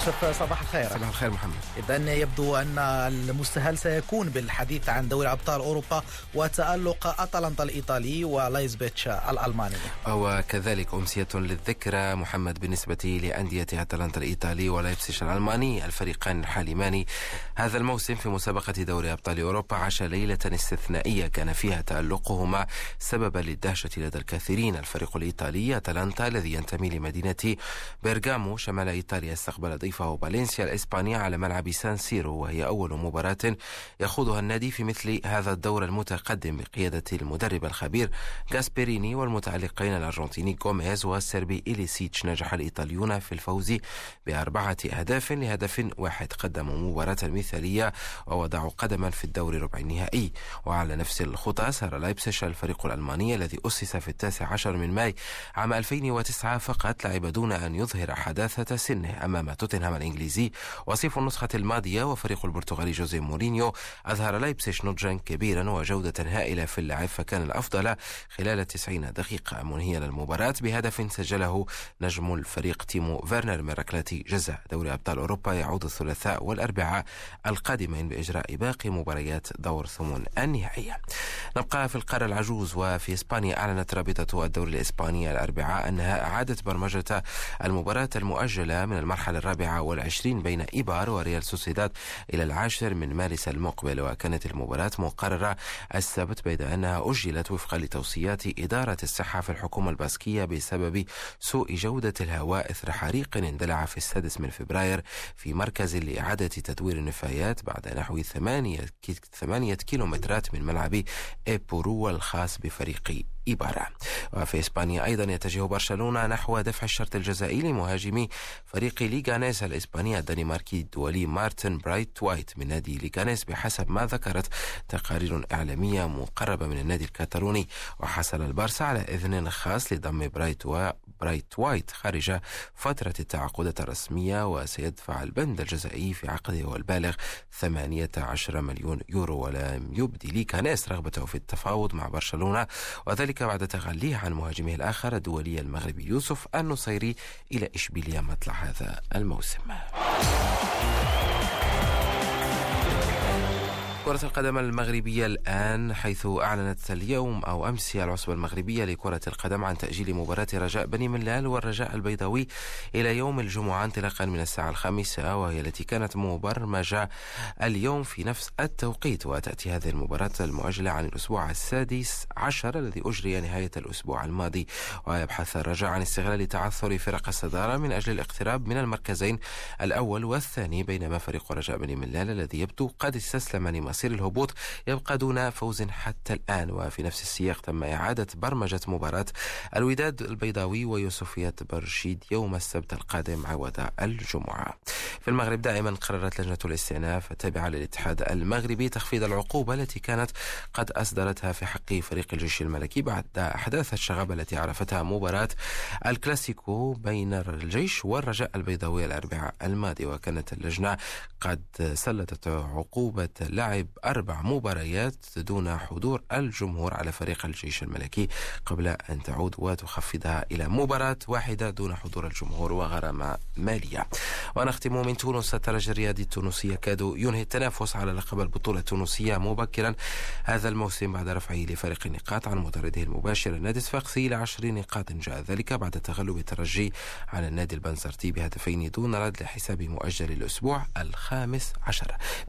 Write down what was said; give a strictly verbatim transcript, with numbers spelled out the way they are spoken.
يوسف، صباح الخير. صباح الخير محمد. إذن يبدو أن المستهل سيكون بالحديث عن دوري أبطال أوروبا وتألق أتلانتا الإيطالي ولايبزيج الألماني. وكذلك أمسية للذكرى محمد بالنسبة لأندية أتلانتا الإيطالي ولايبزيج الألماني، الفريقان الحالمان هذا الموسم في مسابقة دوري أبطال أوروبا، عاش ليلة استثنائية كان فيها تألقهما سببا للدهشة لدى الكثيرين. الفريق الإيطالي أتلانتا الذي ينتمي لمدينة بيرغامو شمال إيطاليا استقبل ضيفه فالنسيا الإسبانية على ملعب سان سيرو، وهي أول مباراة يخوضها النادي في مثل هذا الدور المتقدم بقيادة المدرب الخبير غاسبيريني والمتألقين الأرجنتيني غوميز والسربي إليسيتش. نجح الإيطاليون في الفوز بأربعة أهداف لهدف واحد، قدموا مباراة مثالية ووضعوا قدما في الدور ربع النهائي. وعلى نفس الخطى سار لايبزيج الفريق الألماني الذي أسس في التاسع عشر من ماي عام ألفين وتسعة فقط، لعب دون أن يظهر حداثة سنه أمام توتنهام الإنجليزي وصيف النسخة الماضية. وفريق البرتغالي جوزيه مورينيو أظهر لايبزيج نضجا كبيرا وجودة هائلة في اللعب، فكان الأفضل خلال تسعين دقيقة، منهيا المباراة بهدف سجله نجم الفريق تيمو فيرنر من ركلة جزاء. دوري أبطال أوروبا يعود الثلاثاء والأربعاء القادمين بإجراء باقي مباريات دور ثمن النهائية. نبقى في القارة العجوز، وفي إسبانيا أعلنت رابطة الدوري الإسباني الأربعاء أنها أعادت برمجة المباراة المؤجلة من المرحلة الرابعة والعشرين بين إيبار وريال سوسيداد إلى العاشر من مارس المقبل. وكانت المباراة مقررة السبت بيد أنها أجلت وفقا لتوصيات إدارة الصحة في الحكومة الباسكية بسبب سوء جودة الهواء إثر حريق اندلع في السادس من فبراير في مركز لإعادة تدوير النفايات بعد نحو ثمانية ثمانية كيلومترات من ملعب إيبورو الخاص بفريق إيبارا. وفي إسبانيا أيضا يتجه برشلونة نحو دفع الشرط الجزائي لمهاجمي فريق ليغانيس الإسباني الدنماركي الدولي مارتن برايت وايت من نادي ليغانيس بحسب ما ذكرت تقارير إعلامية مقربة من النادي الكتالوني. وحصل البارسا على إذن خاص لضم برايت وبرايت وايت خارج فترة التعاقدات الرسمية، وسيدفع البند الجزائي في عقده البالغ ثمانية عشر مليون يورو. ولم يبدي ليغانيس رغبته في التفاوض مع برشلونة، وذلك بعد تخليه عن مهاجمه الآخر الدولي المغربي يوسف النصيري إلى إشبيلية مطلع هذا الموسم. كرة القدم المغربية الآن، حيث أعلنت اليوم أو أمس العصبة المغربية لكرة القدم عن تأجيل مباراة رجاء بني ملال والرجاء البيضاوي إلى يوم الجمعة انطلاقا من الساعة الخامسة، وهي التي كانت مبرمجة اليوم في نفس التوقيت. وتأتي هذه المباراة المؤجلة عن الأسبوع السادس عشر الذي أجري نهاية الأسبوع الماضي. ويبحث الرجاء عن استغلال تعثر فرق الصدارة من أجل الاقتراب من المركزين الأول والثاني، بينما فريق رجاء بني ملال الذي يبدو قد استسلم لمصير الهبوط يبقى دون فوز حتى الآن. وفي نفس السياق تم إعادة برمجة مباراة الوداد البيضاوي ويوسفية برشيد يوم السبت القادم عوض الجمعة. في المغرب دائما قررت لجنة الاستئناف التابعة للاتحاد المغربي تخفيض العقوبة التي كانت قد أصدرتها في حق فريق الجيش الملكي بعد أحداث الشغب التي عرفتها مباراة الكلاسيكو بين الجيش والرجاء البيضاوي الأربعاء الماضي. وكانت اللجنة قد سلطت عقوبة لعب أربع مباريات دون حضور الجمهور على فريق الجيش الملكي قبل أن تعود وتخفضها إلى مباراة واحدة دون حضور الجمهور وغرامة مالية. ونختم من تونس، الترجي الرياضي التونسي يكاد ينهي التنافس على لقب البطولة التونسية مبكرا هذا الموسم بعد رفعه لفارق النقاط عن مطارده المباشر النادي الصفاقسي إلى عشر نقاط. جاء ذلك بعد تغلب الترجي على النادي البنزرتي بهدفين دون رد لحساب مؤجل الأسبوع الخامس عشر.